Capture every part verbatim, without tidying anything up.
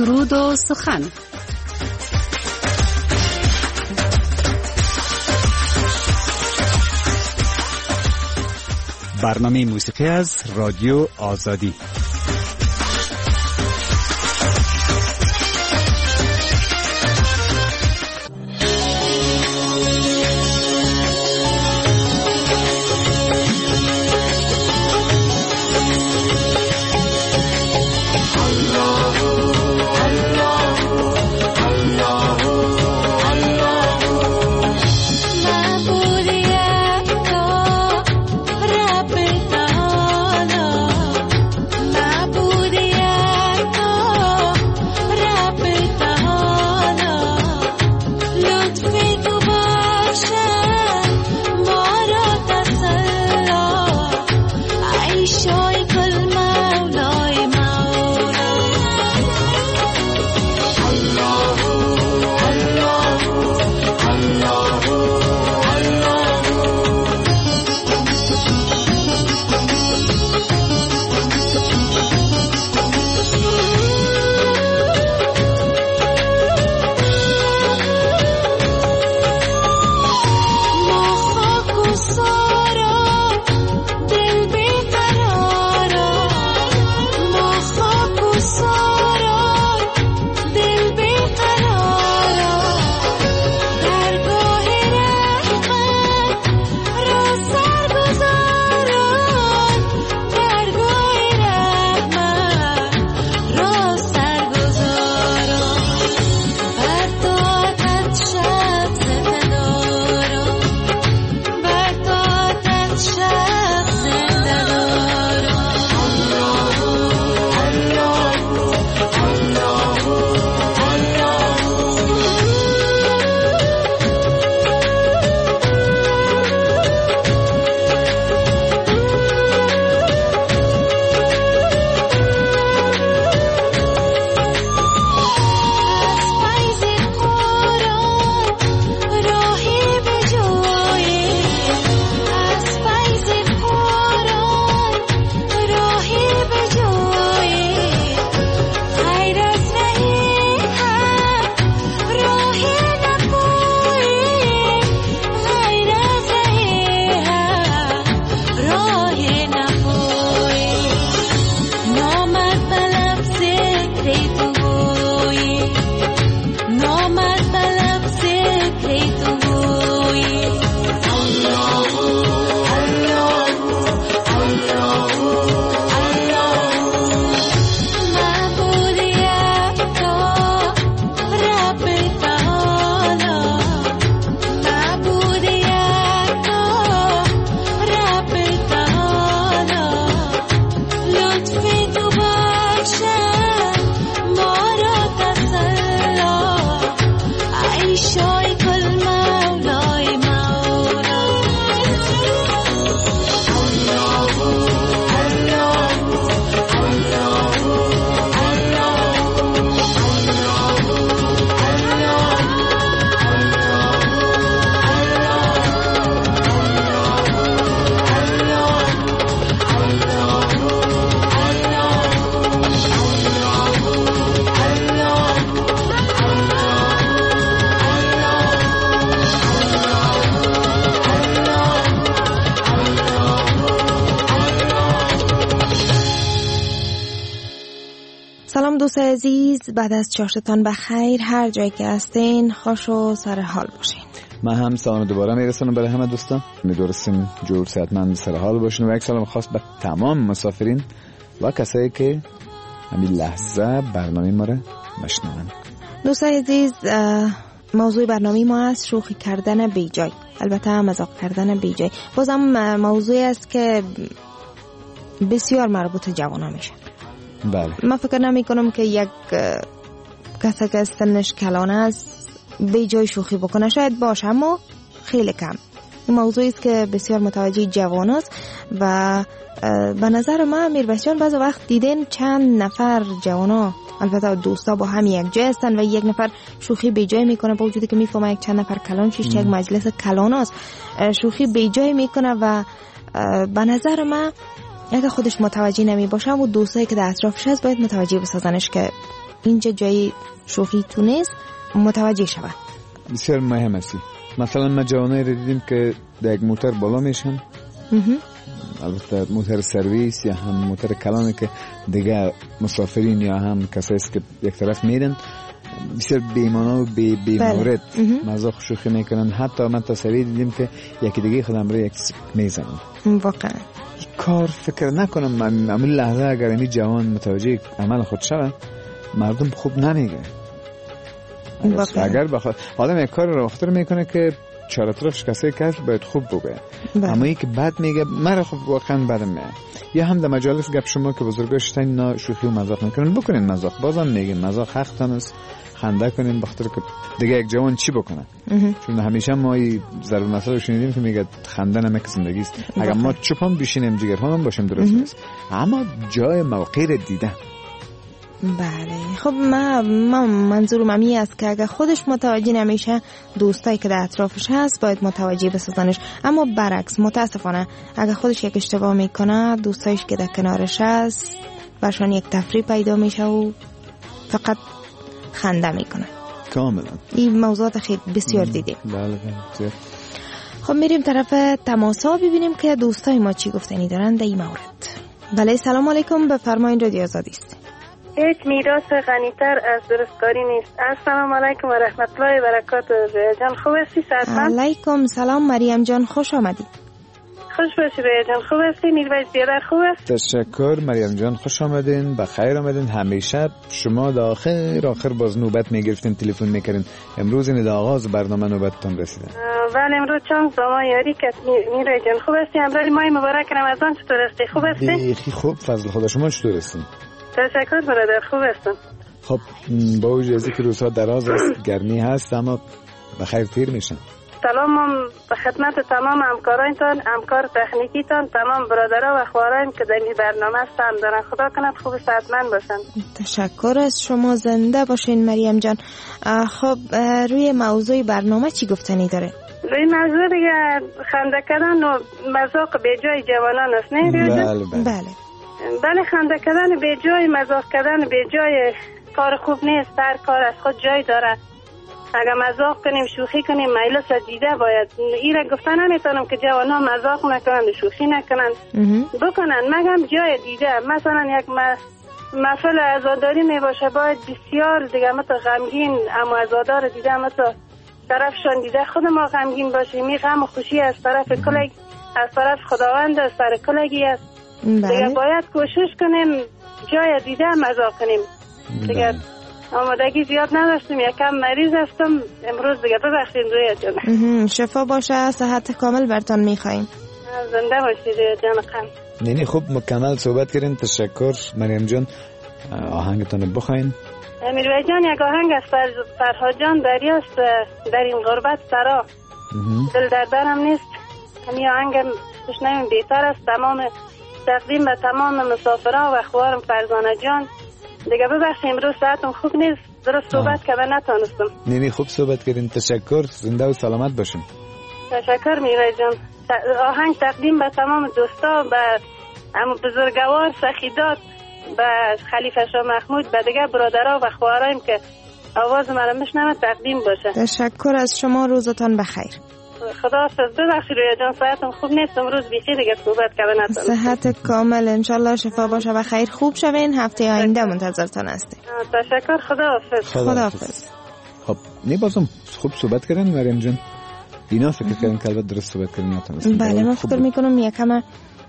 سرود و سخن. برنامه موسیقی از رادیو آزادی. سلام دوست عزیز، بعد از چاشتان بخیر، هر جایی که هستین خوش و سر حال باشین. من هم سلام دوباره میرسونم برای همه دوستان، می‌دونستیم جور صحتمند سر حال باشین و یک سلام خاص به تمام مسافرین و کسایی که همین لحظه برنامه ما رو میشنون. دوست عزیز، موضوع برنامه ما است شوخی کردن بیجای، البته مزاح کردن بیجای. بازم موضوعی است که بسیار مربوط جوان‌ها میشه. بله. من فکر نمی کنم که یک کسی که سنش کلان است بی جای شوخی بکنه، شاید باشه اما خیلی کم. این موضوعی است که بسیار متوجه جوان است و به نظر من میربشان بعضی وقت دیدن چند نفر جوانا، البته دوستا با هم یک جای هستن و یک نفر شوخی بی جای میکنه، با وجودی که میفهمه یک چند نفر کلان چیش یک مجلس کلان است، شوخی بی جای میکنه و به نظر من اگه خودش متوجه نمی باشه و دوستایی که در اطرافش هست باید متوجه بسازنش که اینجا جای شوخی تو نیست متوجه شود. بسیار مهم است. مثلا ما جوانایی رو دیدیم که در یک موتر بالا میشن، البته موتر سرویس یا هم موتر کلانی که دیگه مسافرین یا هم کسایی که یک طرف میرن بسیار بی‌مانا و بی بی مورد مزاح شوخی میکنن. حتی من تصویر دیدیم که یکی دیگه خودم رو یک میزنن. واقعا کار فکر نکنم من همون لحظه اگر این جوان متوجه عمل خود شود مردم خوب نمیگه. اگر بخواد آدم یک کار رو اختر میکنه که چهار طرفش کسی که باید خوب بگه، اما این که بد میگه مرا خوب واقعا بدم میاد. یا هم در مجالس گپ شما که بزرگاش تا اینا شوخی و مزاح میکنن بکنین مزاح، بازم میگن مزاح حقتان است، خنده کنین بخاطر که دیگه یک جوان چی بکنه. چون همیشه ما این ضرب المثل رو شنیدیم که میگه خنده نمک زندگی است. اگر ما چوپان بشینیم جگرخوان باشیم درست است، اما جای موقع رو دیدم. بله خب ما, ما منظورم امی است که اگر خودش متوجه نمیشه دوستایی که در اطرافش هست باید متوجه بسازنش. اما برعکس متاسفانه اگر خودش یک اشتباه میکنه دوستایش که در کنارش هست برشان یک تفریح پیدا میشه و فقط خنده میکنه. کاملا این موضوعات خیلی بسیار دیدیم. بله بله. خب میریم طرف تماسا ببینیم که دوستای ما چی گفتنی دارن در این مورد. بله سلام علیکم، بفرمایید رادیو آزادی است. هیچ میراث غنی‌تر از درستکاری نیست. السلام علیکم و رحمت الله و برکاته. جان خوب هستی؟ سلام علیکم سلام مریم جان، خوش آمدید. خوش باشی ریا جان، خوب هستی؟ میرویس بیادر خوب است؟ تشکر مریم جان، خوش آمدین، بخیر آمدین. همیشه شما در آخر آخر باز نوبت میگرفتین تلفن میکردین، امروز این در آغاز برنامه نوبتتون رسیده. بله امروز چند زمان یاری که میروی جان خوب هستی؟ امروز ماه مبارک رمضان چطور هستی؟ خوب هستی؟ بیخی خوب فضل خدا، شما چطور هستین؟ تشکر برادر، خوب هستم. خب با وجود از اینکه روزها دراز است گرمی هست اما بخیر تیر میشن. سلام به خدمت تمام همکارانتان، همکار تکنیکیتان، تمام برادرها و خواهران که در این برنامه هستند. دارن خدا کند خوب صحتمند باشن. تشکر از شما، زنده باشین مریم جان. خب روی موضوع برنامه چی گفتنی داره؟ روی موضوع دیگه خنده کردن و مذاق به جای جوانان است نه؟ بله بله. بله. بله خنده کردن به جای مزاح کردن به جای کار خوب نیست. هر کار از خود جای داره. اگر مزاح کنیم شوخی کنیم مجلس دیده باید. ایره گفتن نمیتونم که جوان ها مزاح نکنند و شوخی نکنند، بکنند مگم جای دیده. مثلا یک محفل عزاداری می باشه باید بسیار دیگه مثلا غمگین اما عزادار دیده مثلا طرفشان دیده خود ما غمگین باشیم. می غم و خوشی از طرف کلگ از طرف خداوند از طرف کلگی است. دیگه باید کوشش کنیم جای دیده مزاح کنیم. دیگه آمادگی زیاد نداشتم، یکم مریض هستم امروز دیگه ببخشید رویا جان. شفا باشه، صحت کامل برتان میخواییم. زنده باشید رویا جان. خم نه نه خوب مکمل صحبت کردین، تشکر مریم جان. آهنگتون بخواین. امیر جان یک آهنگ از فرهاد جان دریاست در این غربت سرا دل دردرم نیست. همین آهنگ خوشنویم بهتر است. تمام تقدیم به تمام مسافران و خوارم فرزانه جان. دیگه ببخشید امروز ساعتم خوب نیست، درست صحبت که نتونستم. نه نه خوب صحبت کردین، تشکر، زنده و سلامت باشین. تشکر میرای جان. آهنگ تقدیم به تمام دوستا، به ام بزرگوار سخیدات، به خلیفه شاه محمود، به دیگه برادرها و خواهرایم که آواز مرا میشنوه تقدیم باشه. تشکر از شما، روزتان بخیر. خداحافظ. ببخشید رویا جان ساعتم خوب نیست امروز، بیخی دیگه صحبت که نتونستم. صحت کامل انشالله شفا باشه و خیر خوب شوین. هفته آینده منتظرتان هستیم. تشکر. خداحافظ. خداحافظ. خب نه بازم خوب صحبت کردن مریم جان. اینا فکر کردن که البته درست صحبت کردن نتونستم. بله من فکر میکنم یکم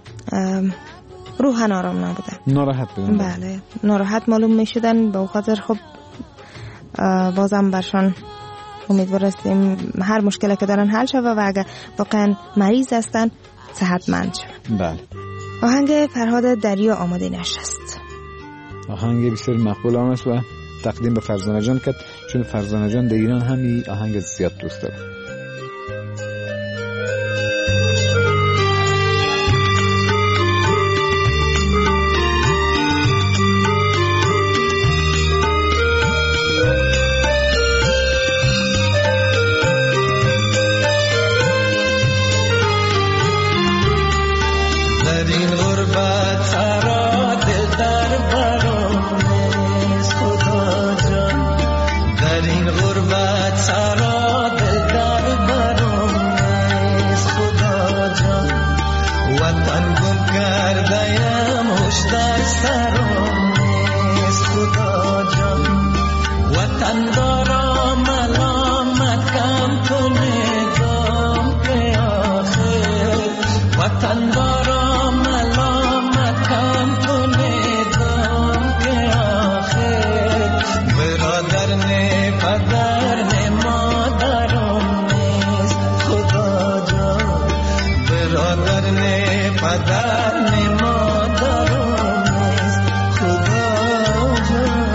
روحن آرام نبوده، ناراحت بودن. بله ناراحت معلوم میشدن، به خاطر خب بازم برشان امیدوار هستیم هر مشکلی که دارن حل شوه و اگر واقعا مریض هستن صحتمند شوه. بله. آهنگ فرهاد دریا آماده نشست. آهنگ بسیار مقبول هم است و تقدیم به فرزانه جان کرد، چون فرزانه جان در ایران هم آهنگ زیاد دوست داره. غربت سرا دل در برام نیست خدا کم کنه دام به آخر وطن دارا ملامت کم کنه دام به آخر برادر نه پدر نه مادرم نیست خدا جان برادر نه پدر نه مادرم نیست خدا جان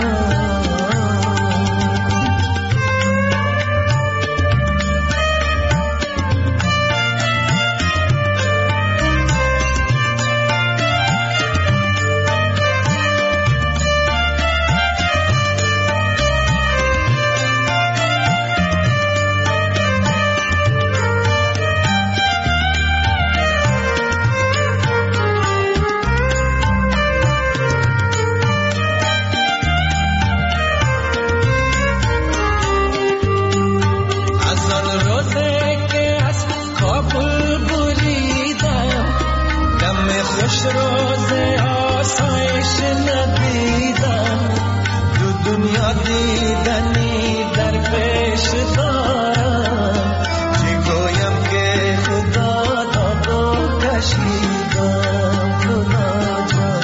خوش روز آسایش ندیدم دو دنیا دیدنی در پیش دارم چی گویم که خدا داد و کشیدم خدا جان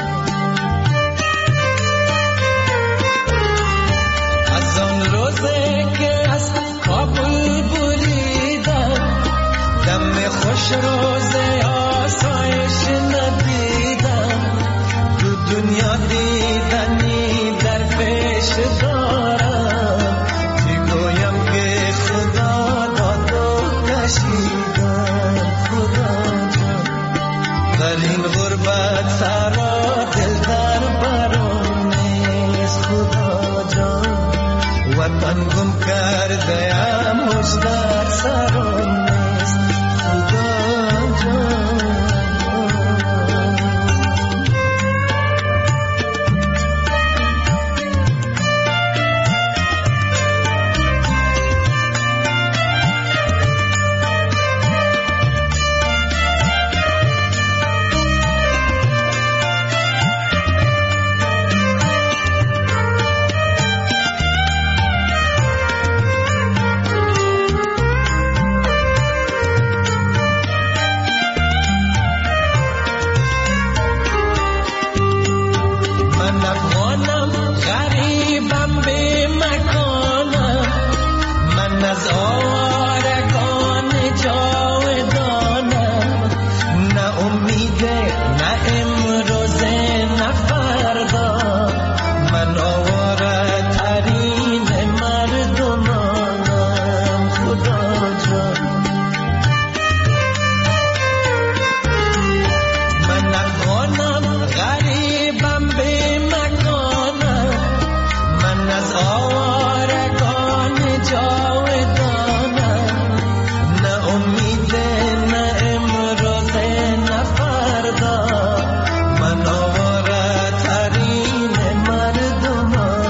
از آن روزه که از کابل بریدم دم خوش روز آسایش ندیدم دو دنیا دیدنی در پیش دارم چی گویم که خدا داد و کشیدم خدا جان در این غربت سرا دل در برام نیست خدا جان وطن گم کرده ام هوش در سرم نیست خدا جان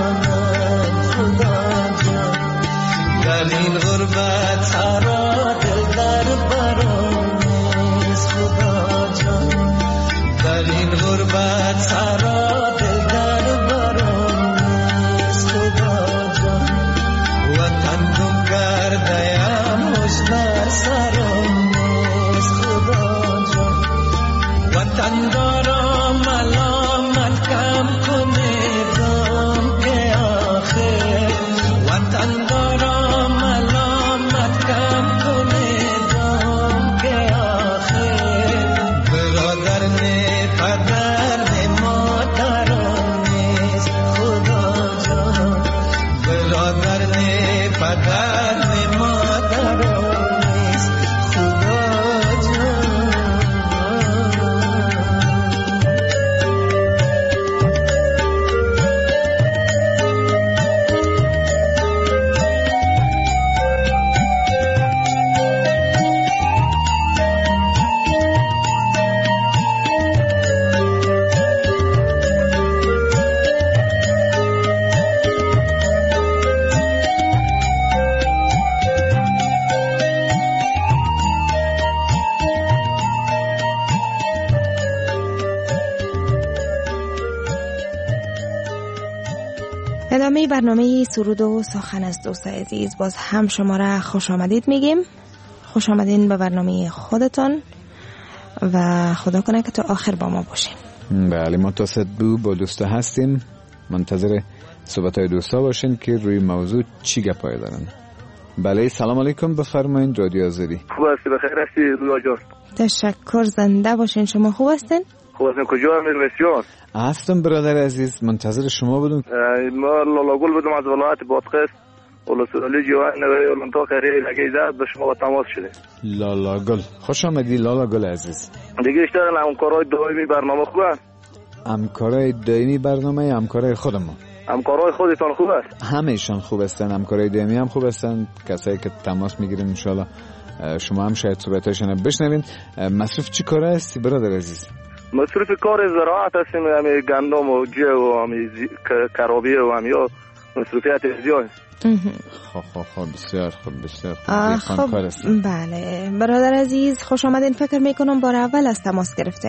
این غربت سرا ادامه برنامه سرود و سخن از دوست عزیز باز هم شما را خوش آمدید میگیم. خوش آمدین به برنامه خودتان و خدا کنه که تا آخر با ما باشین. بله، ما تا صدبو با دوستا هستیم، منتظر صحبت های دوستا باشین که روی موضوع چی گپای دارن. بله، سلام علیکم، بفرمایید. رادیو آزادی. خوب هستی؟ بخیر هستی رویا جان؟ تشکر، زنده باشین. شما خوب هستین؟ خوب هستیم. کجا امیر بسیار هستم برادر عزیز، منتظر شما بودم. ما لالاگل بودم از ولایت بادغیس، ولسوالی جوان و منطقه خیریه لگیزه به شما با تماس شده. لالاگل، خوش آمدی لالاگل عزیز. دیگه اشتغل همکارای دائمی برنامه خوبه؟ همکارای دائمی برنامه همکارای خود ما. همکارای خودتان خوب است؟ همه‌شان خوب هستن، همکارای دائمی هم خوب هستن. کسایی که تماس میگیرن ان شاء الله شما هم شاید صحبتاشون بشنوین. مصروف چی کار هستی برادر عزیز؟ مصروف کار زراعت هستیم، همین گندم و جو و همین کرابی و همین مصروفیت زیاد. خب خب خب بسیار خوب بسیار خوب. خب بله برادر عزیز خوش آمدین. فکر میکنم بار اول از تماس گرفتین.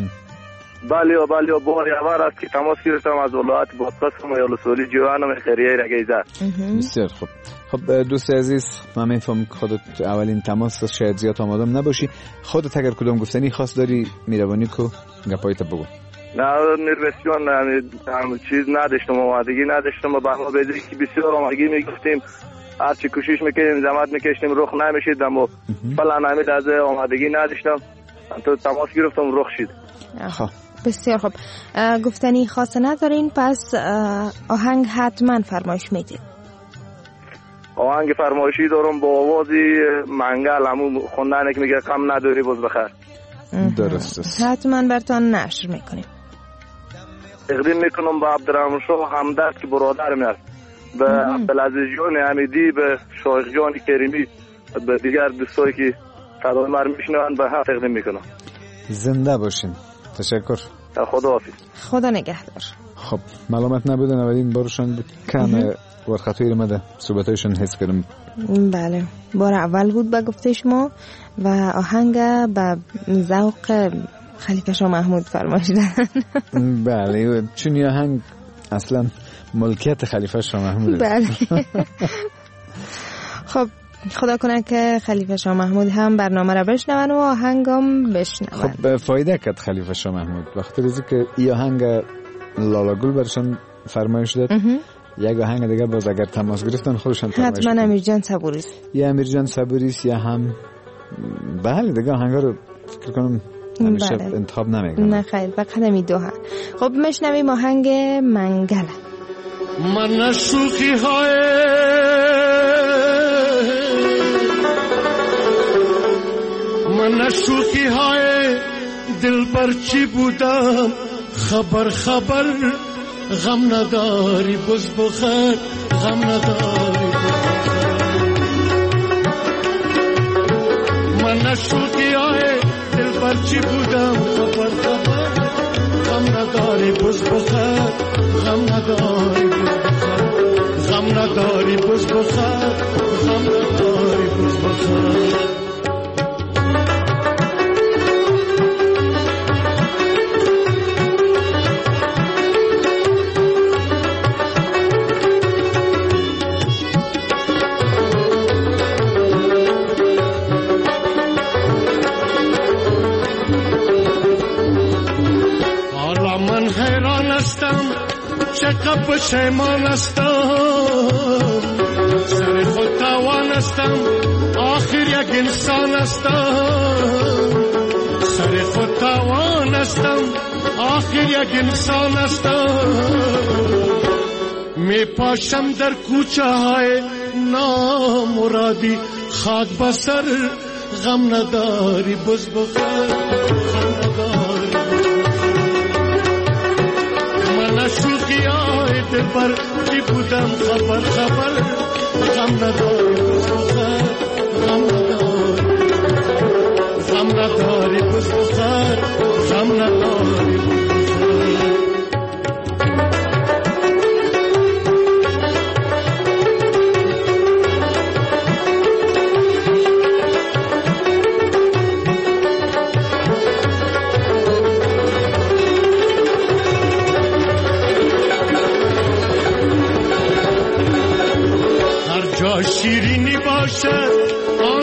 بله و بله بار اول است که تماس گرفتم از ولایت بادغیس و ولسوالی جوان و خیریه رگیزه. بسیار خوب. خب دوست عزیز، من میفهمم که خودت اولین تماس شاید زیاد آمادم نباشی. خودت اگر کدام گفتنی خاص داری میروانی کو گپایت بگو. نه نروسیون هم چیز نداشتم، آمادگی نداشتم و برنامه بدری که بسیار آمادگی میگفتیم، هرچی کوشش میکنیم زحمت میکشیم رخ نمیشید، اما فعلا همین از آمادگی نداشتم تو تماس گرفتم رخ شد. خب بسیار خوب. گفتنی خاص ندارین، پس آهنگ حتما فرمایش میدید. آهنگ فرمایشی دارم با آوازی منگل، همون خوندنه که میگه کم نداری باز بخیر. درست است، حتما برتان نشر میکنیم. تقدیم میکنم به عبدالرحمن شاه همدرد که برادر من است، به عبدالعزیز جان حمیدی، به شایخ جان کریمی، به دیگر دوستایی که صدای من میشنون به هم تقدیم میکنم. زنده باشین. تشکر. خدا حافظ. خدا نگهدار. خب ملامت نبودن، اولین بارشان بود کم ورخطوی رمده صحبتایشون حس کردم. بله بار اول بود به گفته شما و آهنگ به ذوق خلیفه شاه محمود فرمایش دادن. بله چون آهنگ اصلا ملکیت خلیفه شاه محمود. بله. خب خدا کنه که خلیفه شاه محمود هم برنامه را بشنون و آهنگم بشنون. خب فایده کرد خلیفه شاه محمود وقتی روزی که این آهنگ لالاگل برشان فرمایش داد، یک آهنگ دیگه باز اگر تماس گرفتن خودشان فرمایش دادن. حتما امیرجان صبوریست یا امیرجان صبوریست یا هم بله دیگه آهنگا رو فکر کنم همیشه بله. انتخاب نمیکنم. نه خیر فقط همی دو هم. خب میشنویم آهنگ منگل. من شوخی های من شوخی های دل بر چی بودم، خبر خبر غم نداری بز بخیر، غم نداری من شوخی های دل بر چی بودم، خبر خبر غم نداری بز بخیر، غم نداری بز بخیر، غم نداری بز بخیر، غم نداری بز بخیر. چقدر پشیمان هستم، سر خود توان هستم، آخر یک انسان هستم، سر خود توان هستم، آخر یک انسان هستم. می پاشم در کوچه های نامرادی، خاک بسر غم نداری بز بخیر، غم نداری من شوخی های دل بر چی بودم، خبر خبر غم نداری بز بخیر، غم نداری غم نداری بز بخیر، غم نداری بز بخیر.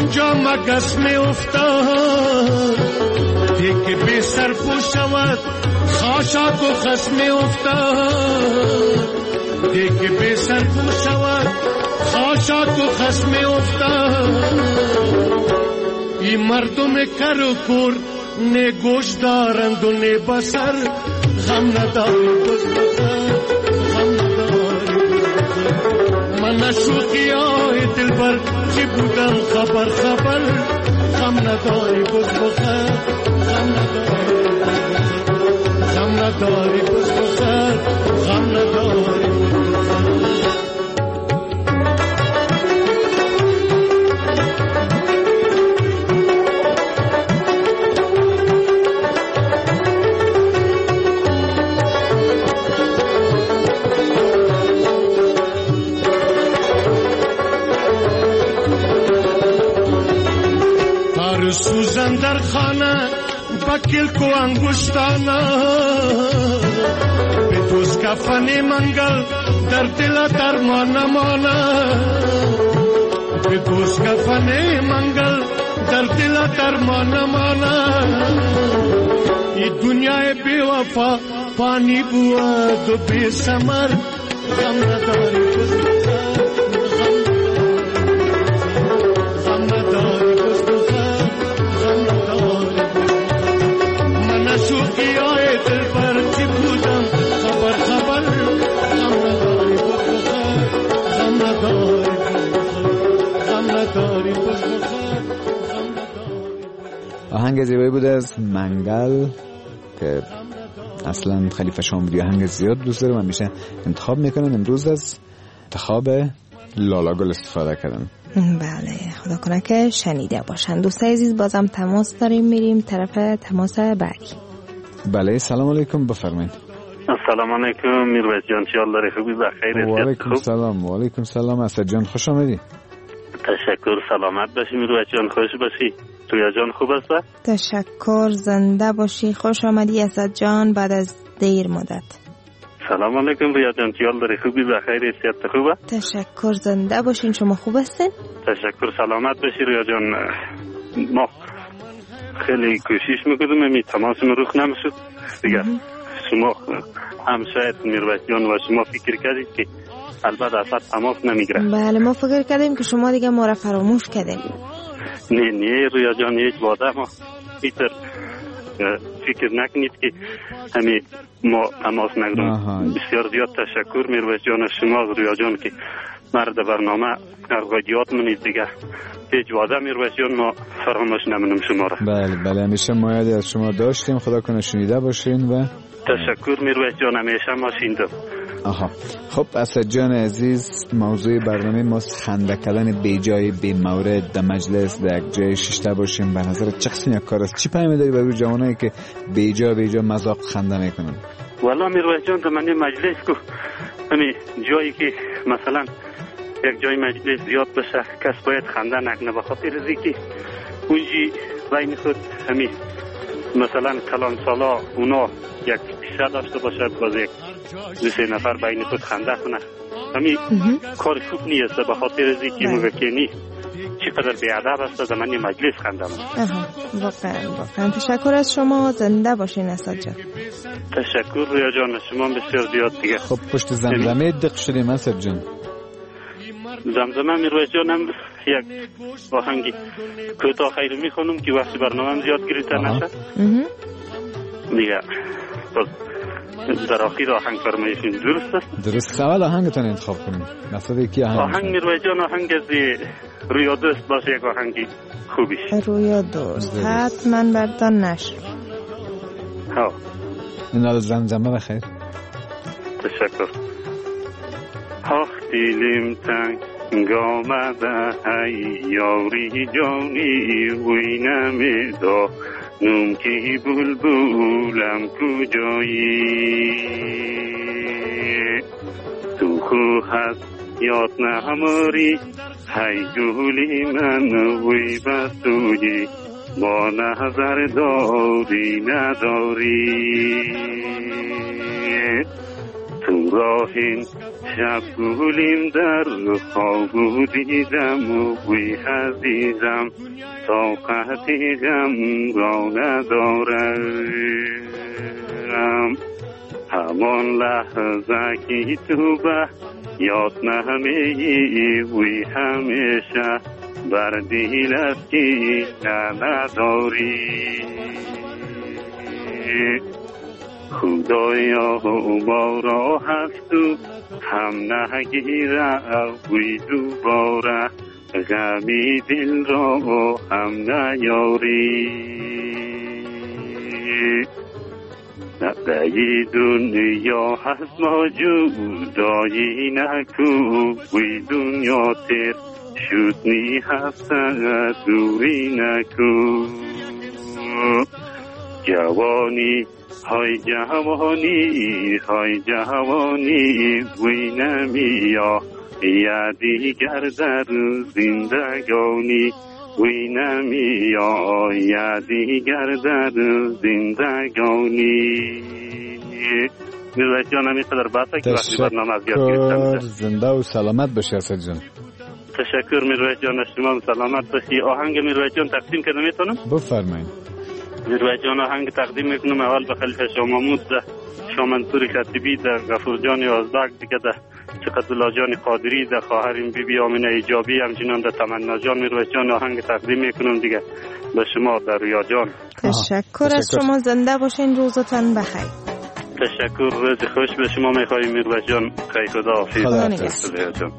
آنجا مگس می افتاد دیگه بی سر پو شود خاشاک و خس می افتاد دیگه بی سر پو شود خاشاک و خس می افتاد این مردم کر و کور نه گوش دارند و نه بسر غم نداری بز بسر غم نداری من نشوقی آی دل بر چی بودم خبر خبر غم نداری بز بسر غم نداری غم نداری بز بسر غم نداری سوزن در خانه بکل کو انگشتانه به دوست کفن منگل در دل درمان مانه به دوست کفن منگل در دل درمان مانه ای دنیای بی وفا پانی بود و بی سمر غم نداری غم نداری شوقی آی دل پر چی بودم خبر خبر غم نداری بخور غم نداری غم نداری بخور. آهنگ زیبایی بود از منگل که اصلا خلیفه شاملوی آهنگ زیاد دوست داره و همیشه انتخاب میکنم. امروز از انتخاب لالا گل استفاده کردم. بله خدا کنه که شنیده باشن. دوستای عزیز بازم تماس داریم، میریم طرف تماس بعدی. بله سلام علیکم بفرمایید. السلام علیکم میرویس جان، چیال داری خوبی بخیر؟ و علیکم سلام. و علیکم سلام اسد جان، خوش آمدی. تشکر، سلامت باشی میرویس جان، خوش باشی. رویا جان خوب است؟ تشکر، زنده باشی، خوش آمدی اسد جان بعد از دیر مدت. سلام علیکم رویا جان، چیال داری خوبی بخیر؟ صحت خوبه؟ تشکر، زنده باشین، شما خوب هستین؟ تشکر، سلامت باشی رویا جان. ما خیلی کوشش میکنم امی تماس من روخ نمیشد دیگه. شما هم شاید میرویس جان و شما فکر کردید که البته اصلا تماس نمیگیره. بله ما فکر کردیم که شما دیگه ما را فراموش کردیم. نه نه رویا جان، هیچ واده ما پیتر فکر نکنید که همین ما تماس نگیریم. بسیار زیاد تشکر میرویس جان شما رویا جان که مرد برنامه ارگادیات منید دیگه. هیچ واده میرویس جان ما فراموش نمونم شما را. بله بله همیشه ما یادی از شما داشتیم، خدا کنه شنیده باشین. و تشکر میرویس جان، همیشه ما شنیدم. آها خب اسد جان عزیز، موضوع برنامه ما خنده کردن بی جای بی مورد در مجلس در یک جای شیشته باشیم. به نظر چه قسم یک کار است؟ چی پیام داری برای جوانایی که بی جا بی جا مذاق خنده میکنن؟ والا میرویس جان در من مجلس کو همین جایی که مثلا یک جای مجلس زیاد بشه کس باید خنده نکنه، به خاطر اینکه اونجی بین خود همین مثلا کلان سالا اونا یک پیشه داشته باشد، باز یک دو سه نفر بین خود خنده کنه، همین کار خوب نیست. به خاطر اینکه موقع که نی چقدر بیادب است زمان مجلس خنده من. واقعا واقعا تشکر از شما، زنده باشین اسد جان. تشکر رویا جان، شما بسیار زیاد دیگه. خب پشت زمزمه دق شدیم اسد جان. زمزمه میرویس جان هم یک آهنگی کوتاه خیر میخونم که وقتی برنامه زیاد گریته نشه دیگه. باز در آخر آهنگ فرمایشین درست است؟ درست. خواهد آهنگتان انتخاب کنیم. مثلا یکی آهنگ آهنگ میرویس جان آهنگ از رویا دوست باشه، یک آهنگی خوبیش. رویا دوست حتما بردان نشر. ها این حال زمزمه بخیر. تشکر. آخ دیلم تنگ آمده ای یاری جانی وی نمیدا نوم که بلبلم کجایی تو خو هست یاد نهماری های گولی من وی بستوی با نظر داری نداری تو راهین شب گولیم در خواب دیدم و وی عزیزم طاقتی غم را ندارم. همان لحظه که تو به یاد نمی‌آیی وی همیشه بر دلت که نداری. خدایا ما را هست و هم نگیره وی دوباره غمی دل را هم نیاری. نبی دنیا هست ما جدایی نکو وی دنیا تر شد نی هست دوری نکو. جوانی های جوانی های جوانی وی نمیا یا دیگر در زندگانی وی نمیا یا دیگر در زندگانی. میرویس جان همی قدر بسته که وقتی برنامه از یاد گرفتم. زنده و سلامت باشی اسد جان. تشکر میرویس جان، شما سلامت باشی. آهنگ میرویس جان تقدیم کنم میتونم؟ بفرمایید. میرویس جان آهنگ تقدیم میکنم اول به خلیفه شاه محمود ده، شاه منصور خطیبی ده، غفور جان آزبک دیگه ده، چقدرالله جان قادری ده، خواهریم بی بی آمینه ایجابی، همچنان ده تمنا جان. میرویس جان آهنگ تقدیم میکنم دیگه به شما در رویا جان. تشکر از شما، زنده باشین، روزتان بخیر. تشکر، روز خوش به شما میخوایم میرویس جان. خیر، خدا حافظ. خدا نگهدار.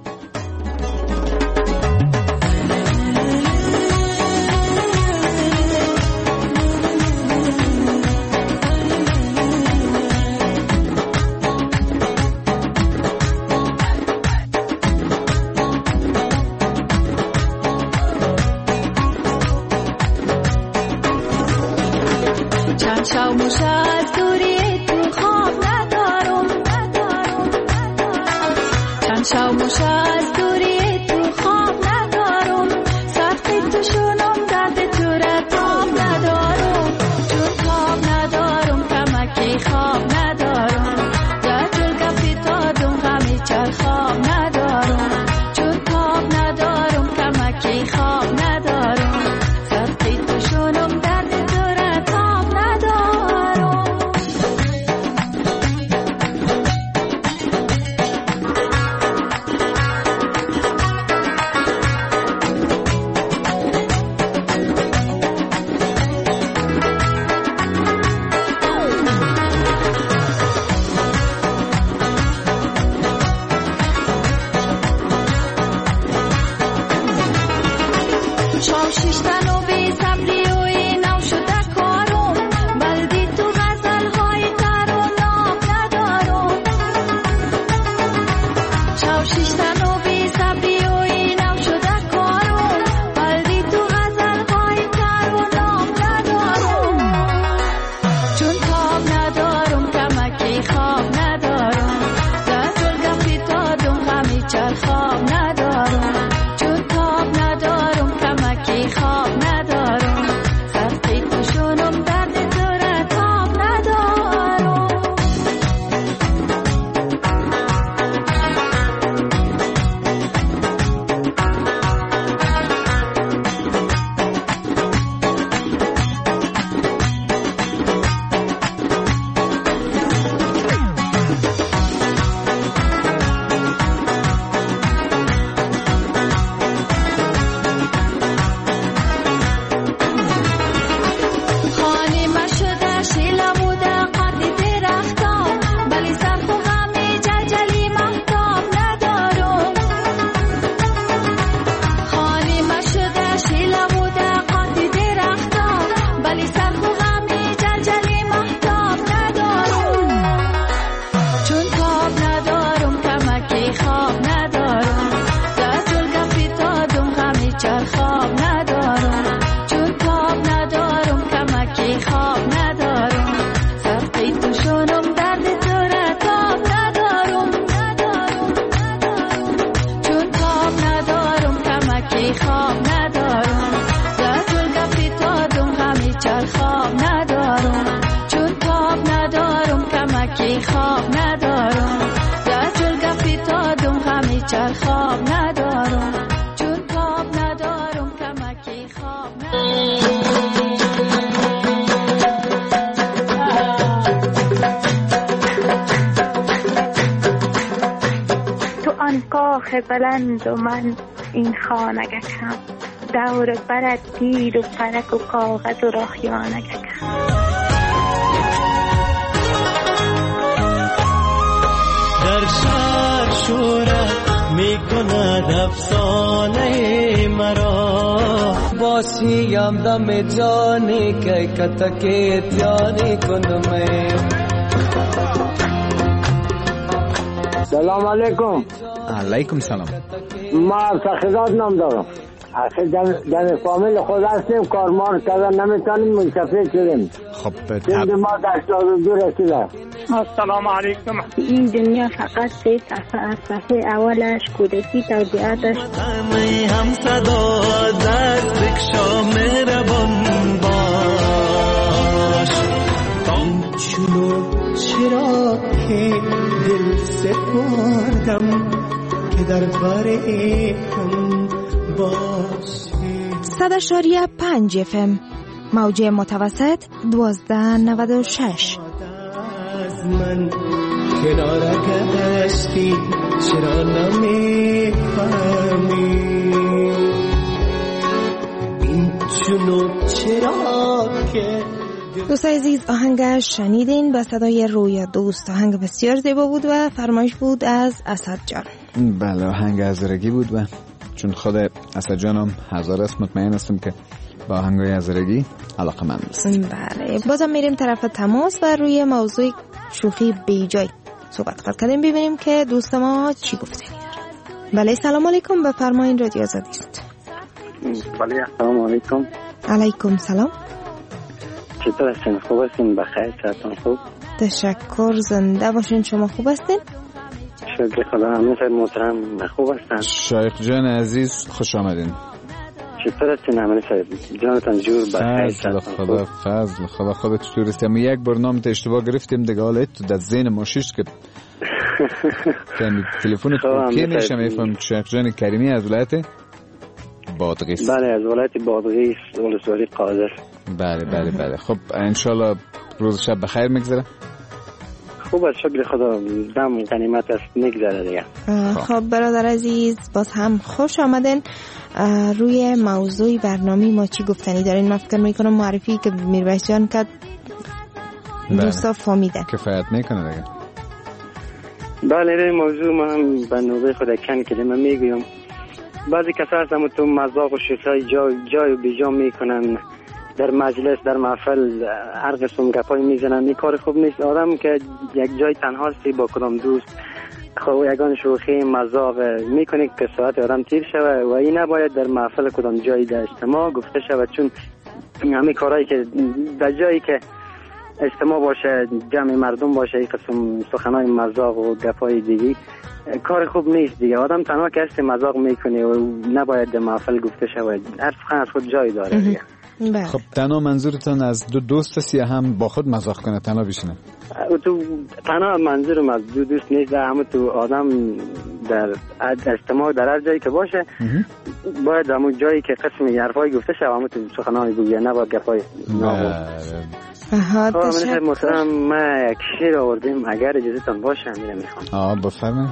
تو آن کاخ بلند و من این خانگکم، دور برد تیر و پرک و کاغذ و راهیانگکم. در شهر شورت می کند افسانه مرا، باسیم دم جانی که کتکی تیاری کنم. سلام علیکم. علیکم سلام. ما سخیدات نام دارم. آخه در فامیل خود هستیم، کارمار کردن نمیتونیم، منصفه شدیم. خب سند ما در هشتاد و دو رسیده. السلام علیکم. این دنیا فقط سه صفحه است. صفحه اولش کودکی توضیحاتش. می هم صدا دست بکشا مهربان باش، چونو چرا که دل سپردم که در بر هم باشی. صد اشاریه پنج اف ام موجه متوسط دوازده نود و شش. از من کنار گشتی چرا نمیفهمی، این چونو چرا که. دوستای عزیز، آهنگ شنیدین به صدای رویا دوست. آهنگ بسیار زیبا بود و فرمایش بود از اسد جان. بله، آهنگ هزارگی بود و چون خود اسد جانم هزار است، مطمئن هستم که با آهنگای هزارگی علاقه من است. بله، بازم میریم طرف تماس و روی موضوع شوخی بیجای صحبت خواهد کردیم، ببینیم که دوست ما چی گفتنی داره. بله، سلام علیکم، بفرمایید، رادیو آزادی است. بله، سلام علیکم. علیکم سلام. چطور هستین؟ خوب هستین؟ بخیر؟ صحتتون خوب؟ تشکر، زنده باشین. شما خوب هستین؟ شکر خدا. همه محترم خوب هستن. شایخ جان عزیز خوش آمدین. چطور هستین؟ همه جانتان جور بخیر؟ فضل خدا، فضل خدا. خودت چطور هستی؟ ما یک برنامه اشتباه گرفتیم دیگه، حالا تو در ذهن ما شش که یعنی تلفن کی میشه میفهم. شایخ جان کریمی از ولایت بادغیس. بله، از ولایت بادغیس، ولسوالی قادر. بله بله بله. خب انشالله روز شب بخیر میگذره. خوب است، شکر خدا. دم غنیمت است، میگذره دیگه. خب برادر عزیز، باز هم خوش آمدین. روی موضوع برنامه ما چی گفتنی دارین؟ من فکر میکنم معرفی که میرویس جان کرد دوستا فهمیدن، کفایت میکنه دیگه. بله، این موضوع ما هم به نوبه خود چند کلمه میگویم. بعضی کسا هستن تو مذاق و شوخی جای جای بیجا میکنن، در مجلس در محفل هر قسم گپای میزنن. این کار خوب نیست. آدم که یک جای تنها هستی با کدام دوست، خب یگان شوخی مذاق میکنه که ساعت آدم تیر شوه و این نباید در محفل کدام جایی در اجتماع گفته شود، چون همین کارهایی که در جایی که اجتماع باشه، جمع مردم باشه، این قسم سخنای مذاق و گپای دیگی کار خوب نیست دیگه. آدم تنها که هستی مذاق میکنه و نباید در محفل گفته شود. هر سخن از خود جای داره دیگه. خب تنها منظورتون از دو دوست است یا هم با خود مذاق کنه تنها بشینه؟ تو تنها منظورم از دو دوست نیست، همه تو آدم در اجتماع در هر جایی که باشه باید همون جایی که قسم حرفای گفته شود همه تو سخنای بگویه، نباید گپای نامو. آها، تشکر. محترم، ما یک شعر آوردیم، اگر اجازهتون باشه میره میخوام. آه بفرمایید.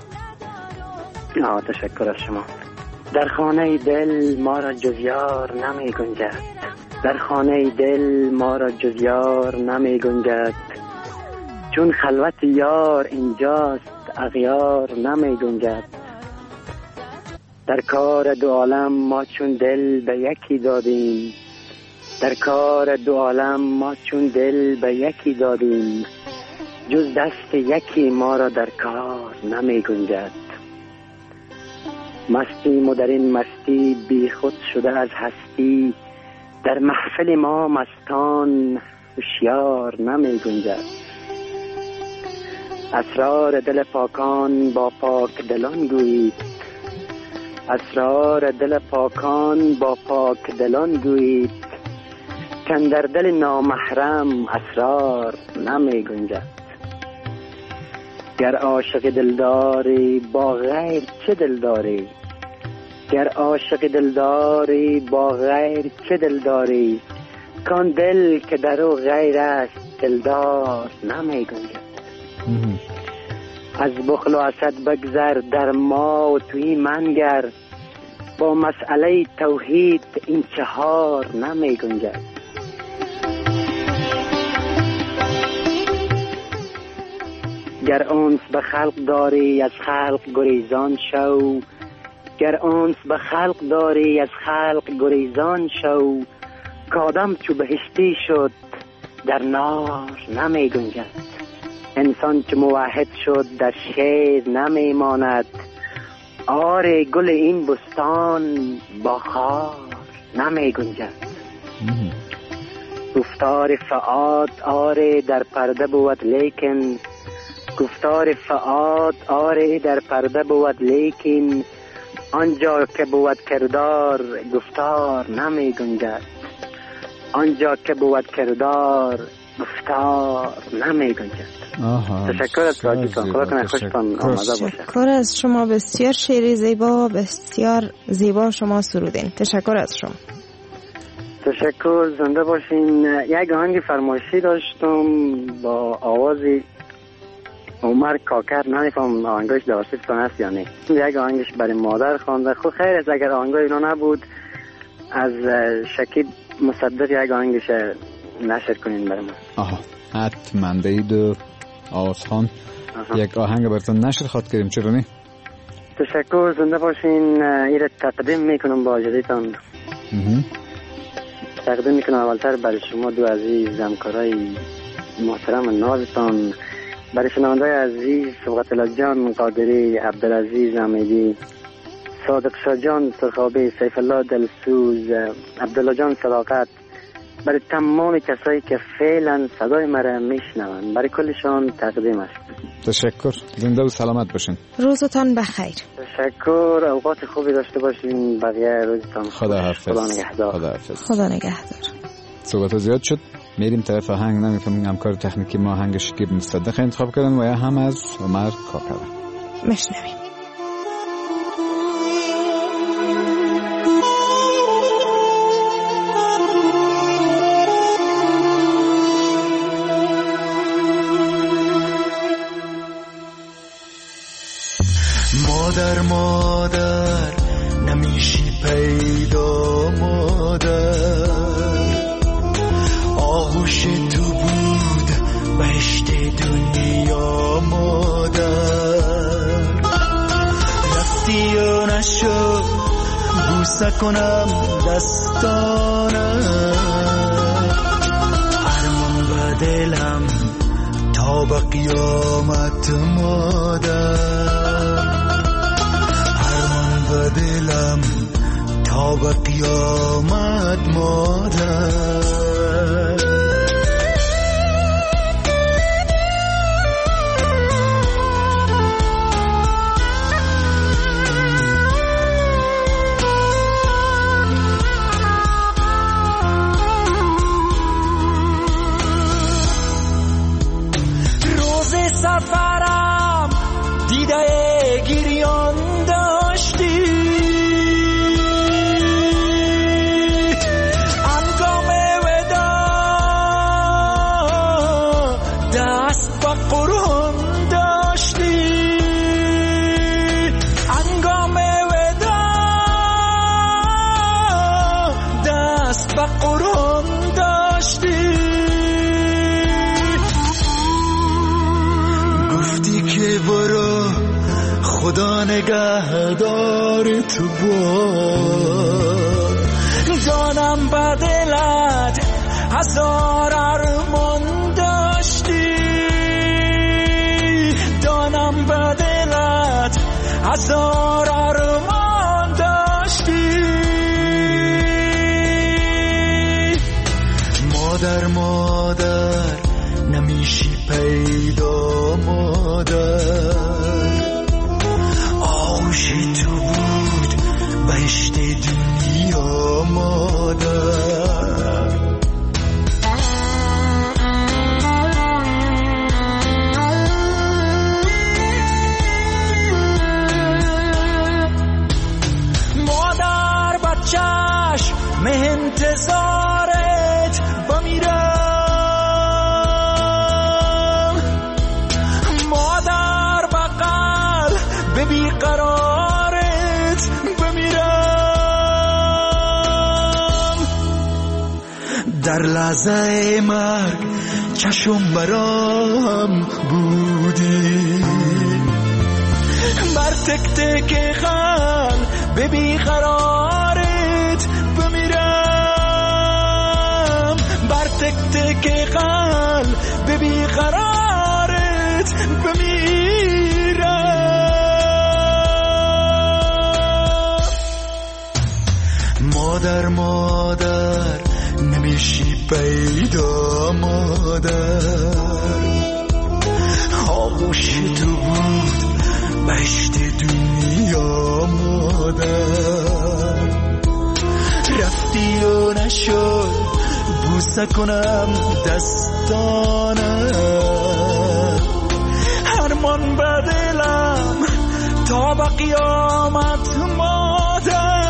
آه تشکر از شما. در خانه دل ما را جز یار نمی گنجد، در خانه دل ما را جز یار نمی گنجد، چون خلوت یار اینجاست اغیار نمی گنجد. در کار دو عالم ما چون دل به یکی دادیم، در کار دو عالم ما چون دل به یکی دادیم، جز دست یکی ما را در کار نمی گنجد. مستیم و در این مستی بی خود شده از هستی، در محفل ما مستان هوشیار نمی گنجد. اسرار دل پاکان با پاک دلان گویید، اسرار دل پاکان با پاک دلان گویید، کن در دل نامحرم اسرار نمی گنجد. گر عاشق دلداری با غیر چه دلداری، گر عاشق دلداری با غیر چه دلداری، کان دل که در او غیر است دلدار نمی گنجد. از بخل و حسد بگذر در ما و توی منگر، با مسئله توحید این چهار نمی گنجد. گر انس به خلق داری از خلق گریزان شو، گر انس به خلق داری از خلق گریزان شو، کادم چو بهشتی شد در نار نمی گنجد. انسان چو موحد شد در شیر نمی ماند، آره گل این بستان با خار نمی گنجد. گفتار فعاد آره در پرده بود لیکن، گفتار فعاد آره در پرده بود لیکن، آنجا که بود کردار گفتار نمی گنجد. آنجا که بود کردار گفتار نمی گنجد. تشکر از راجیتان، خدا کنه خوشتان آمده باشه. تشکر از شما، بسیار شعری زیبا، بسیار زیبا شما سرودین. تشکر از شما. تشکر، زنده باشین. یک آهنگ فرمایشی داشتم با آوازی عمر کاکر، نمیفهم آهنگش دارسیفتان هست یا نه. یک آهنگش برای مادر خوانده. خب خیر است اگر آهنگای اینا نبود، از شکیب مصدق یک آهنگش نشر کنین برای ما. آها حتما دید و آواز خان یک آهنگ براتون نشر خواد کردیم، چرا نه؟ تشکر، زنده باشین. ایره تقدیم میکنم با جدیدتان. تقدیم میکنم اولتر برای شما دو عزیز همکارای محترم نازتان، برای شنونده‌های عزیز صبغت الله جان قادری، عبدالعزیز امیدی، صادق شاه جان سرخابی، سیف الله دلسوز، عبدالله جان صداقت، برای تمام کسایی که فعلا صدای مرا میشنون، برای کلشان تقدیم است. تشکر، زنده و سلامت باشین. روزتان بخیر. تشکر، اوقات خوبی داشته باشین. بقیه روزتان خدا حافظ. خدا نگهدار. خدا حافظ. خدا نگهدار. صحبت زیاد شد، میریم طرف آهنگ. نمیفهمم همکار تکنیکی ما آهنگ شکیب مصدق انتخاب کردن و یا هم از عمر کاکر. مشنویم. مادر مادر نمیشی پیدا، مادر آغوش تو بود بهشت دنیا، مادر رفتی و نشد بوسه کنم دستانم، ارمان به دلم تا به قیامت، مادر به دلم تا به قیامت، مادر روز سفرم دیده گریان داشتی، انگام ودا دست با قرون داشتی، انگام ودا دست با قرون داشتی، گفتی که برو خدا نگهدار تو بود، جانم به دلت هزار ارمان داشتی، جانم به دلت هزار ارمان داشتی، مادر مادر نمیشی پیدا، مادر آغوشی تو بود بهشت دنیا، مادر در لحظه مرگ چشم برام بودی، بر تک تک قلب به بیقرارت بمیرم، بر تک تک قلب به بیقرارت بمیرم. مادر مادر نمیشی پیدا، مادر آغوش تو بود بهشت دنیا، مادر رفتی و نشد بوسه کنم دستانه، هرمان به دلم تا به قیامت مادر.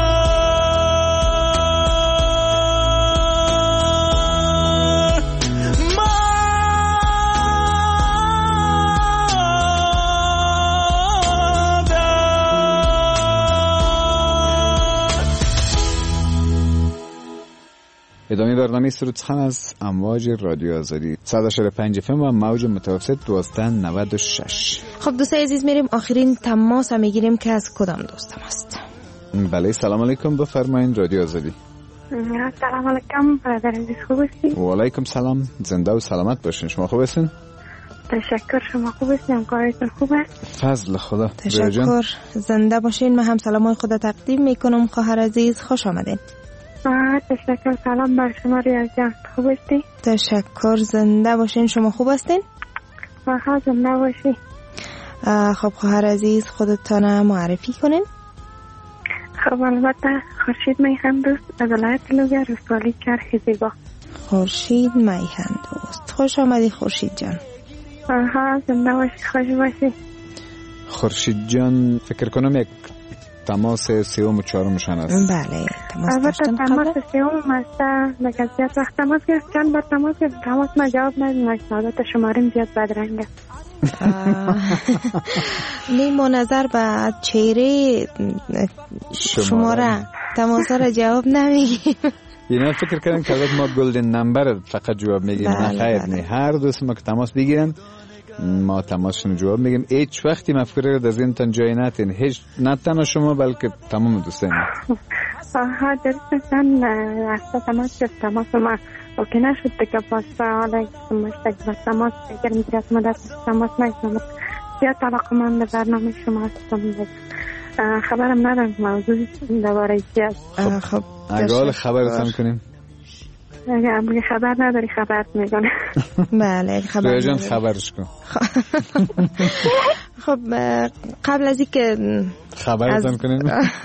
ادامه برنامه سرود سخن از امواج رادیو آزادی صد و هشتاد و پنج اف ام و موج متوسط دوازده نود و شش. خب دوستای عزیز میریم آخرین تماس هم میگیریم که از کدام دوستم است. بله سلام علیکم، بفرمایین رادیو آزادی. سلام علیکم برادر عزیز، خوب هستی؟ و علیکم سلام، زنده و سلامت باشین. شما خوب هستین؟ تشکر، شما خوب هستین؟ کارتون خوب است؟ فضل خدا. تشکر، زنده باشین. من هم سلامای خدا تقدیم میکنم. خواهر عزیز خوش آمدین. تشکر، سلام بر شما ریاض جان، خوب هستی؟ تشکر، زنده باشین. شما خوب هستین؟ آها زنده باشی. خب خواهر عزیز خودتان معرفی کنین. خب البته خورشید میهن دوست از ولایت لوگر رسوالی کرخ زیبا. خورشید میهن دوست، خوش آمدی خورشید جان. آها زنده باشی، خوش باشی. خورشید جان فکر کنم یک تماس سیوم و چهارمشان است. بله تماس البته تماس سیوم است، لکه زیاد وقت تماس گرفت، چند بار تماس گرفت، تماس ما جواب ندید، سعادت شماریم زیاد بدرنگ است. نیم نظر به چهره شماره تماس را جواب نمیگیم. اینا فکر کردن که البته ما گلدن نمبر فقط جواب میگیم. نه خیر، نه، هر دوست ما که تماس بگیرن ما تماسشون جواب میگیم. هیچ وقتی مفکوره رو از اینتان جای نتین، هیچ نه تنها شما بلکه تمام دوستان. آها درستن اصلا تماس گرفت، تماس ما اوکی نشد دیگه، باز حالا مشتاق به تماس بگیرم، زیاد مدت تماس نگیرم، زیاد علاقه من به برنامه شما هستم. خبرم ندارم موضوع دوباره چی است. خب اگه خبرتان کنیم. اگه خبر نداری خبرت میکنه. بله خبر نداری جان خبرش کن. خب قبل از اینکه خبرتان کنیم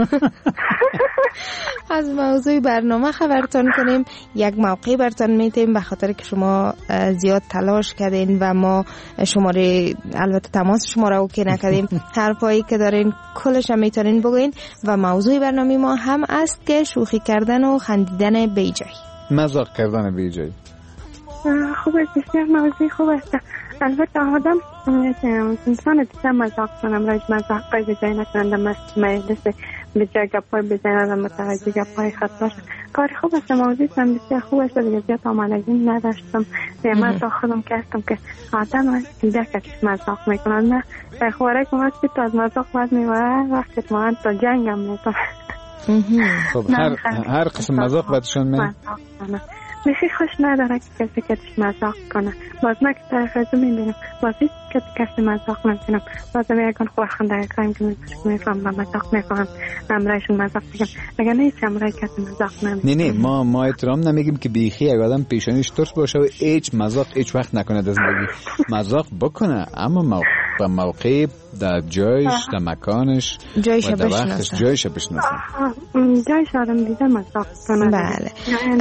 از موضوع برنامه خبرتان کنیم، یک موقعی براتون میتیم به خاطر که شما زیاد تلاش کردین و ما شماره البته تماس شما را اوکی نکردیم. هر پایی که دارین کلش هم میتونین بگوین و موضوع برنامه ما هم است که شوخی کردن و خندیدن بیجای، مزاق کردن بیجای. خوب است، بسیار موضوع خوب است. البته آدم انسان دیگه مزاق کنم، راج مزاق پای بجای نکنندم است مجلس بجای گپای بجای ندم متوجه گپای خط باشم. کاری خوب است، موضوع هم بسیار خوب است، دیگه زیاد آمالگی نداشتم. من تا خودم کردم که آدم دیده که مزاق میکنن، نه خواره که وقتی تو از مزاق باید میبره وقتی تو من تا جنگ هم میکنم. خب هر هر قسم مزاق بایدشون می میخی خوش نداره که کسی کتش مزاق کنه. باز من که طرف ازو میبینم بازی که کسی مزاق نکنم، باز میگن خواه خنده کنیم که میفهم با مزاق میکنم امرایشون مزاق بگم، اگر نه هیچ امرای کسی مزاق نمیم. نه نه ما ما احترام نمیگیم که بیخی یک آدم پیشانیش ترس باشه و هیچ مزاق هیچ وقت نکنه در زندگی. مزاق بکنه اما موقع با موقع در جایش در مکانش جایش و در وقتش جایش بشناسه. جایش آدم دیده مزاق کنه. بله.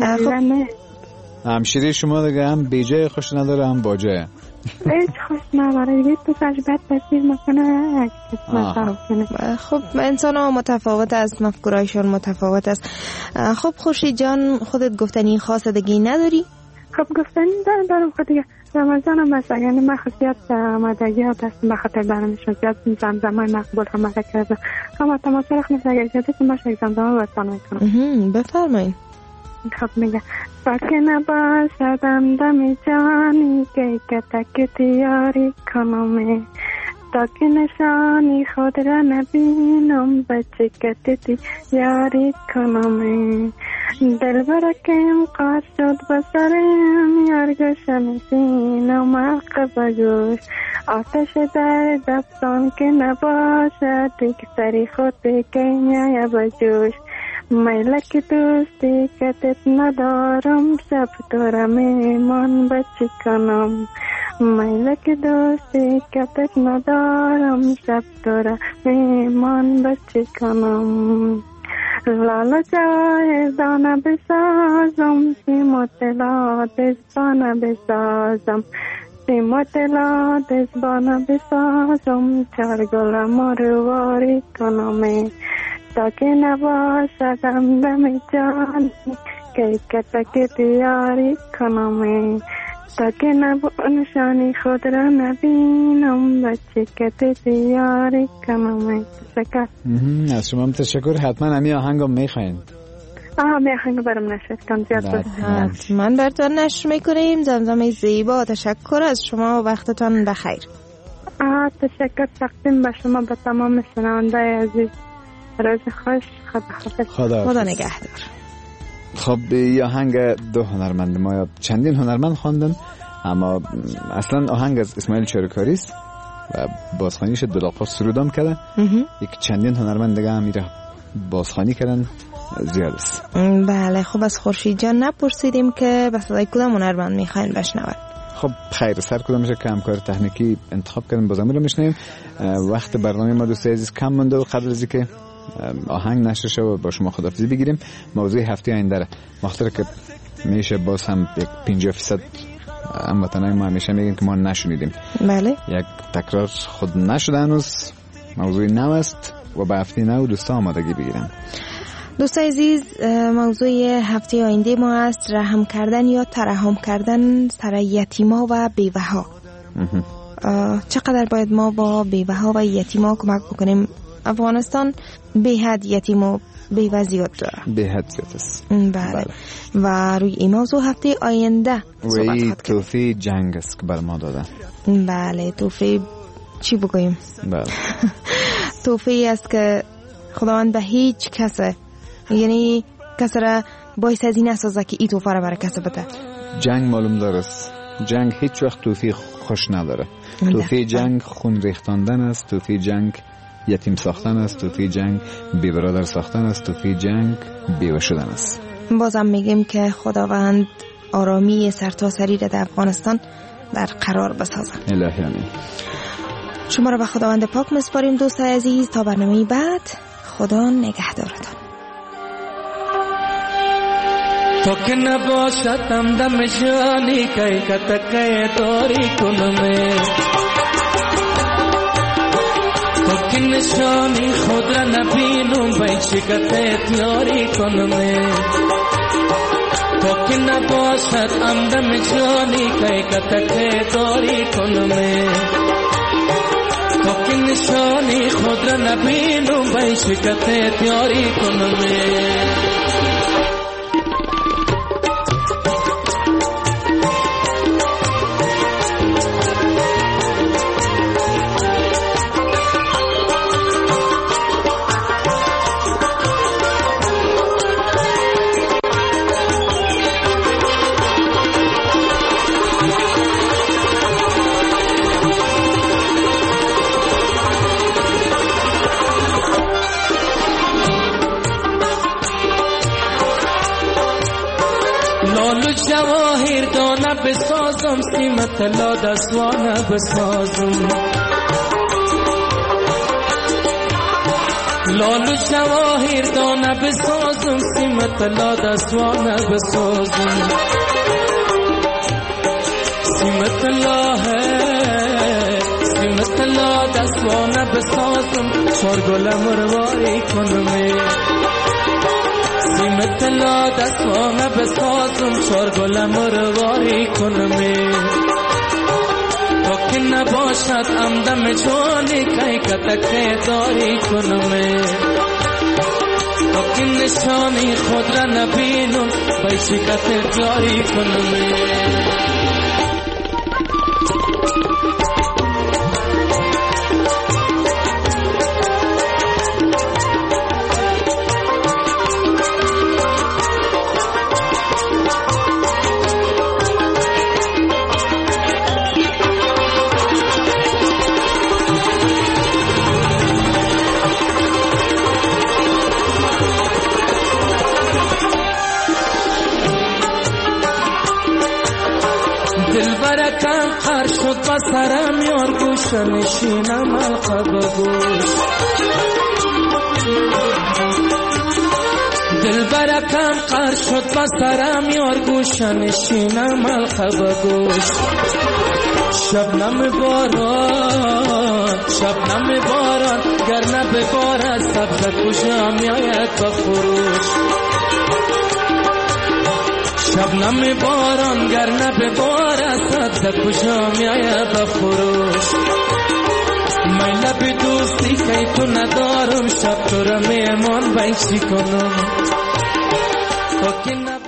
همشیری شما دیگه هم بی جای خوش نداره هم با جای. هیچ خوش نداره دیگه، تو تجربت بسیر مکنه مزاق کنه. خب انسان ها متفاوت است، مفکورایشون متفاوت است. خب خورشید جان خودت گفتنی خاص دیگه نداری؟ خب گفتنی دارم دارم خود دیگه رمضان هم است، یعنی من خصیت آمادگی ها دستم بخاطر برنامه‌شون زیاد زمزمای مقبول هم مده کردم. اما تماس رخ مثل اگر جدید که باشه زمزمای بستان میکنم. بفرمایید. خب میگه تا که نباشدم دم جانی که کتک تیاری کنم تا که نشانی خود را نبینم بچه کتی یاری کنم دل برکم قاس شد بسرم یارگشن سینم حق بگوش آتش در دفتان که نباشد دیگ سری خود که میای بجوش میلک دوستی کتت ندارم شب تو را میمان بچی کنم میلک دوستی کتت ندارم شب تو را میمان بچی کنم لالا جای دانه بسازم سیم و طلا دزبانه بسازم سیم و طلا دزبانه بسازم چار گل مرواری کنم تا که نباشدم دم جانی که کتک تیاری کنم تا که نشانی خود را نبینم بچه کت تیاری کنم. تشکر. از شما هم تشکر. حتما همی آهنگ هم میخواین؟ آها می آهنگ برم نشد کن زیاد حتما برتون نشر میکنیم. زمزمه زیبا تشکر از شما و وقتتان بخیر. آه تشکر تقدیم به شما به تمام شنونده عزیز. روز خوش. خدا خدا, خدا نگهدار. خب یه آهنگ دو هنرمند ما یا چندین هنرمند خواندن اما اصلا آهنگ از اسماعیل چاروکاری است و بازخوانیش بلاقا سرودام کرده. یک چندین هنرمند دیگه هم میره بازخوانی کردن زیاد است. بله خب از خورشید جان نپرسیدیم که به صدای کدام هنرمند میخواین بشنوید. خب خیر سر کدام میشه که همکار تکنیکی انتخاب کردن بازم رو میشنیم. وقت برنامه ما دوست عزیز کم مونده و قبل از اینکه آهنگ نشر شه و با شما خداحافظی بگیریم موضوع هفته آینده را مخاطر که میشه باز هم یک پنجاه فیصد هموطنای ما همیشه میگن که ما نشنیدیم. بله یک تکرار خود نشده هنوز موضوع نو است و به هفته نو دوستا آمادگی بگیرن. دوست عزیز موضوع هفته آینده ما است رحم کردن یا ترحم کردن سر یتیما و بیوه ها. چقدر باید ما با بیوه ها و یتیما کمک بکنیم؟ افغانستان به حد یتیم و بیوه زیاد داره. به حد زیاد است. بله. بله. و روی این موضوع هفته آینده صحبت خواهد کرد. توفیق جنگ است که بر ما دادن. بله توفیق چی بگویم؟ بله. توفیق است که خداوند به هیچ کس یعنی کس را باعث از این اساسه که ای توفیق را برای کس بده. جنگ معلوم دارست. جنگ هیچ وقت توفیق خوش نداره. توفیق جنگ خون ریختاندن است. توفیق جنگ یتیم ساختن است. توفیق جنگ بی برادر ساختن است. توفیق جنگ بیوه شدن است. بازم میگیم که خداوند آرامی سرتاسری را در افغانستان در قرار بسازن. الهی آمین. شما را به خداوند پاک میسپاریم دوست عزیز تا برنامه بعد. خدا نگهدارتان. تو که نباشدم دم جانی که کتکه داری کنمه تو که نشانی خود را نبینم بیچی کتت یاری کنمه تو که نباشدم دم جانی که کتکه داری کنمه تو که نشانی خود را نبینم بیچی کتت یاری کنمه جواهر دانه بسازم سیمت لا دستوانه بسازم لالو جواهر دانه بسازم سیمت لا دستوانه بسازم سیمت لا ہے سیمت لا دستوانه بسازم چار گل مرواری کنم سیمت لا دستوانه بسازم چار گل مرواری کنم تو که نباشد امدم جانی که کتک داری کنم تا که نشانی خود را نبینم به شکت جاری کنم. دلبرکم قر شد بسرم یار گوش نشینم حلقه به گوش. دلبرکم قر شد بسرم یار گوش نشینم حلقه به گوش. شبنم باران شبنم باران گر نه ببارد سبز کجا میآید به خروش. شبنم باران گر نه ببارد سبز کجا میآید به خروش. من لب دوستی که تو ندارم شب تو را میمان بین چی کنم تا که